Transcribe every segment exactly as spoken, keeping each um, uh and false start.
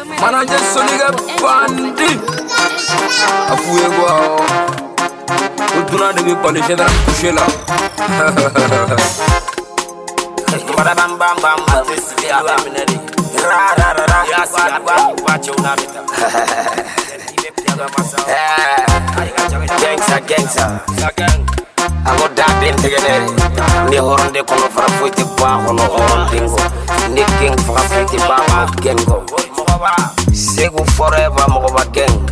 Manager Soniga Bandi Afoué quoi Autour de mes palais, j'ai dans le coucher là Bam bam bam Ra ra ra ra Yasi abwa Wache unamita Gangsta gangsta Ako datin tigene Ni horon de kono fara fuiti ba kono horon dingo Ni king fara fuiti ba ma gengo Segu forever moko ba geng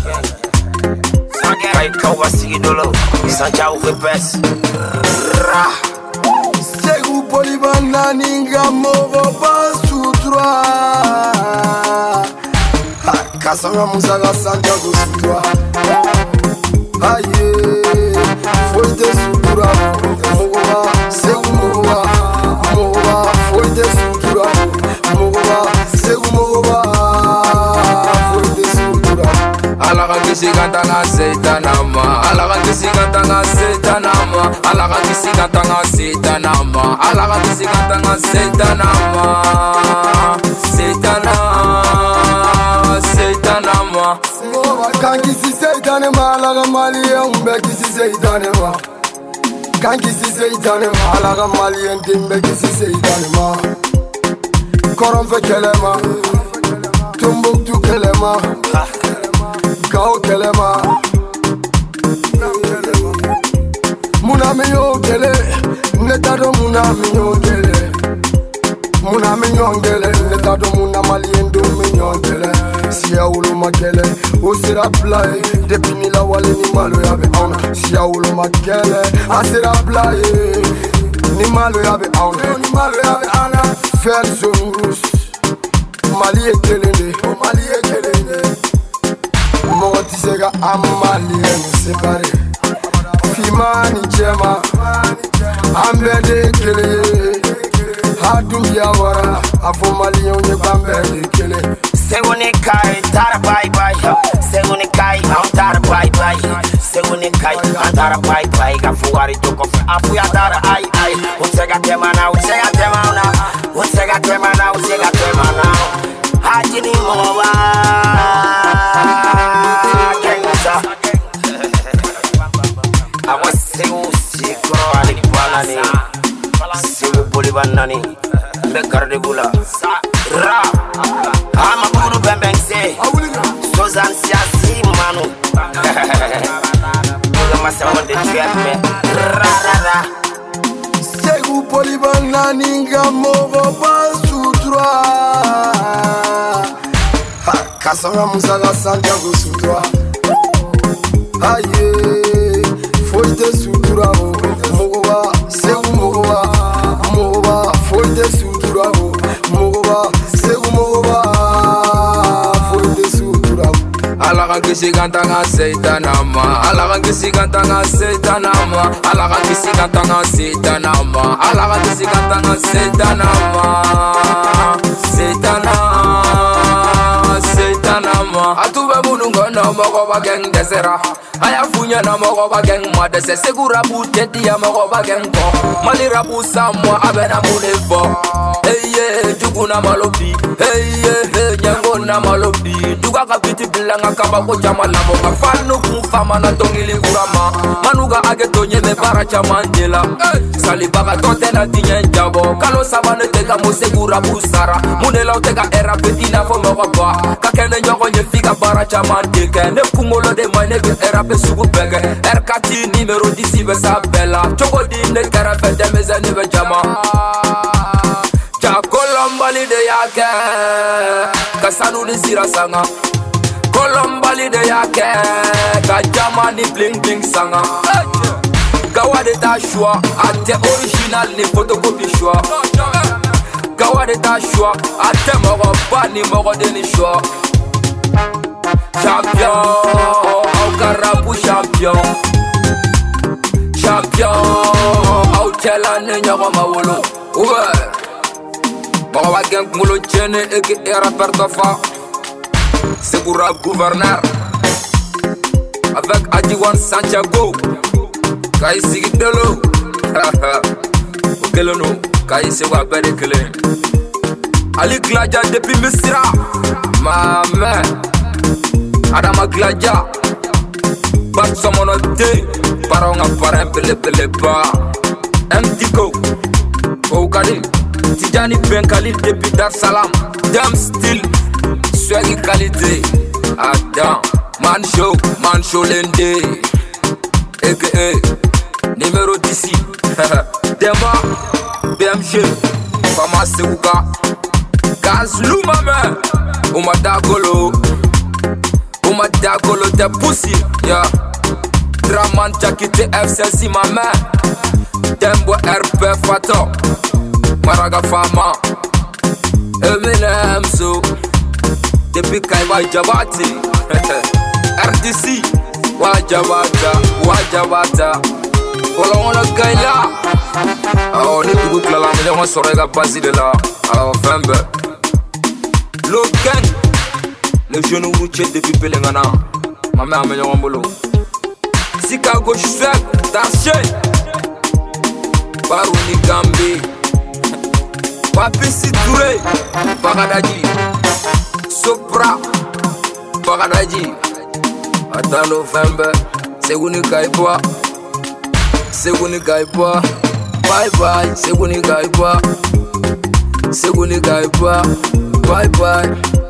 Kai kawa sigi dolo Sancha uke pes Ra Segu polibana ninga moko ba sutra Kasanga musaga sanja go sutra Aye Foite sutura Mogoba Segu mogoba Mogoba Foite sutura Mogoba Segu mogoba Foite sutura Alaka kisi katanga setanama Alaka kisi katanga setanama Alaka kisi katanga setanama Alaka kisi katanga setanama Setanama Setanama Kanki si setanama Alaka maliyen umbe kisi setanama Kanki si setanama Alaka maliyen timbe kisi setanama Koron fe kelema Tumbuktu kelema Gao kelema Muna miyo kele Netado muna miyo kele Muna miyo kele Netado muna maliendo miyo kele Siya ulu makele Osira play Depini la wale ni malo yabe auna Siya ulu makele Asira play Ni malo yabe auna Ni malo yabe auna Fel zongus Mali e kelende Mali e kelende Mogo tisega amalien separe Fimani chema Ambede kele Hadum yawara Afo malien unye bambede kele Seguni kai tara bye bye Seguni kai am tara bye bye Seguni kai am tara bye bye Gafuari joko fe afu ya tara ai ai Unsega tema na unsega tema na Unsega tema na unsega tema na Hajini mowa Kenza Awa segu sikro alini banani Segu boli banani Bekarde bula Ra Ama buru bembengse Sozan siasi manu Buga masa wande tuyat me Ra ra ra Segu poli banani nga mogo basutra Kasanga musaga sanja go sutra Aye Foite sutura Mogoba Segu mogoba Mogoba Foite sutura Mogoba Segu mogoba Foite sutura Alaka kisi kantanga setanama Alaka kisi kantanga setanama Alaka kisi kantanga setanama Alaka kisi kantanga setanama Setanama Setanama Atube munungo no moko ba geng desera Aya funya na moko ba geng ma dese Segura buteti ya moko ba geng ko Mali rabu samwa abena mulefo Hey yeah, jugu na malobi Hey yeah, hey, nyango na malobi Duga kapiti bilanga kaba ko chama labo Kafanu kumfama na tongili urama Manuga ageto nyeme para chama njela Salibaka tote na tinye njabo Kalo sabane teka musegura busara Munela uteka era petina fo moko ba Kakene nyoko nye fika para chama ndeke Ne kumolo de mane ke era pe sugu bege R kati numero dix be sa bella Chogo di ne kera fete meze nive jama Cha kolombali de yake Kasanu ni sira sanga Kolombali de yake Ka jama ni bling bling sanga Gawa de ta choix Ate original ni photocopie choix Gawa de ta choix Ate moro ba ni moro de ni choix Champion Au karabu champion Champion Au tela ne nyoko mawolo Ouais Moko wa geng mulo chene eke era pertofa Segura gouverneur Avec Adjiwan Santiago Kai sigi delo Okelo no Kai se wa bere kele Ali Klaja depuis Misra Mame Adama Gladja Bat Somonote Paronga Parem Pele Pele Ba M Tico Oukadi Tijani Ben Khalil depuis Dar Salam Dam Style Swaggy qualité Adam Man Show Man Show Lende A K A Numéro d'ici Dema B M G Fama Seuka Gazlou mame Uma Dagolo Uma Dagolo te pussy yeah. Draman Jakite F C C mame Dembo R P Fato Maraga Fama Eminem so Depuis Kaiwa Jabati R D C Wajabata Wajabata Voilà on a gagné là. Oh, on est tout là, mais on serait la base de là. Alors, Fembe. Logan. Le genou routier depuis Pelengana. Ma mère m'a mis en boulot. Chicago, je suis Tarché. Barouni Gambi. Papi Touré. Bagadaji. Sopra. Bagadaji. Attends, Fembe. C'est une caïbois. Seguni Gaiba, bye bye. Seguni Gaiba, Seguni Gaiba, bye bye.